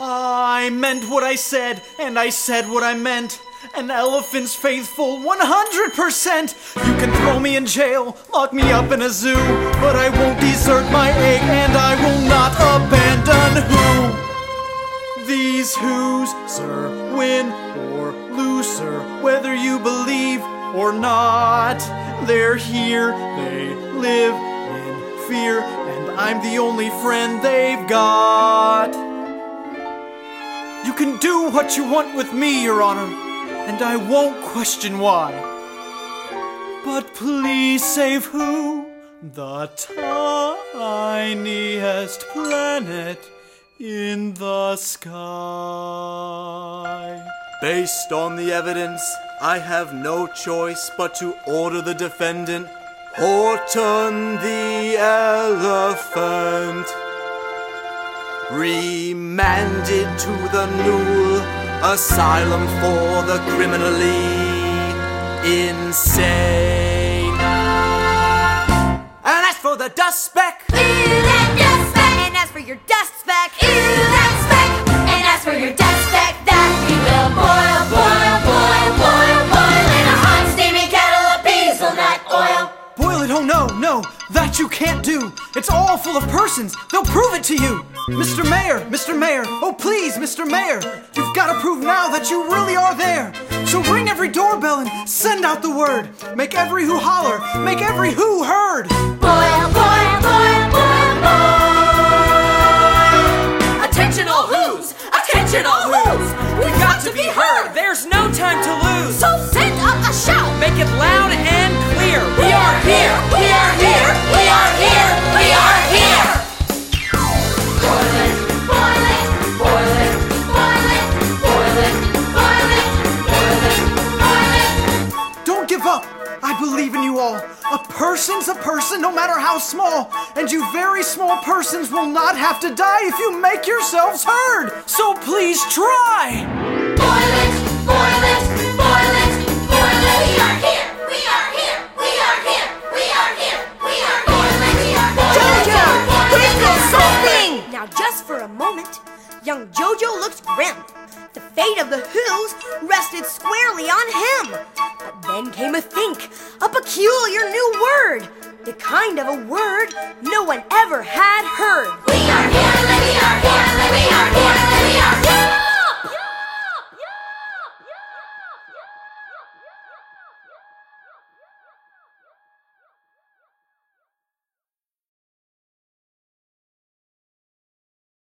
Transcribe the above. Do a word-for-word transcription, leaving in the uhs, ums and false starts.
I meant what I said, and I said what I meant. An elephant's faithful one hundred percent. You can throw me in jail, lock me up in a zoo, but I won't desert my egg, and I will not abandon who. These who's, sir, win or lose, sir, whether you believe or not. They're here, they live in fear, and I'm the only friend they've got. You can do what you want with me, Your Honor, and I won't question why. But please save who? The tiniest planet in the sky. Based on the evidence, I have no choice but to order the defendant, Horton the elephant, remanded to the Newell Asylum for the criminally insane. And as for the dust speck, ew, that dust speck. And as for your dust speck, ew, that speck. And as for your dust speck, that we will boil, boil, boil, boil, boil in a hot steaming kettle of hazelnut oil. Boil it, oh no, no, that you can't do. It's all full of persons. They'll prove it to you. Mister Mayor, Mister Mayor, oh please, Mister Mayor, you've got to prove now that you really are there. So ring every doorbell and send out the word. Make every who holler, make every who heard. Boil, boil, boil, boil, boil. Attention all who's, attention all who's. We've got to be heard. There's no time to lose. So send up a shout. Make it loud and clear. We are here, we are here, we are here, we are here. Boil it, boil it, boil it, boil it, boil it, boil it, boil it, boil it. Don't give up. I believe in you all. A person's a person, no matter how small. And you very small persons will not have to die if you make yourselves heard. So please try. Boil it, boil it, boil it, boil it. We are here, we are here, we are here, we are here, we are here. Boil it, we are Jojo, give me something! Now just for a moment, young Jojo looked grim. The fate of the Who's rested squarely on him. But then came a think, a peculiar new word. The kind of a word no one ever had heard. We are here.